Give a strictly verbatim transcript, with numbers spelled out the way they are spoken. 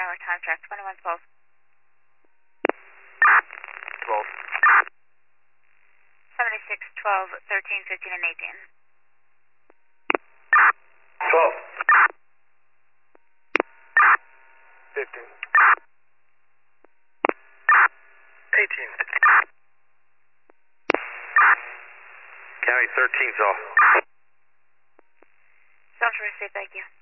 hour time track, twenty-one twelve. twelve. seventy-six, twelve, thirteen, fifteen, and eighteen. twelve. fifteen. eighteen. County thirteen's off. Sounds received, thank you.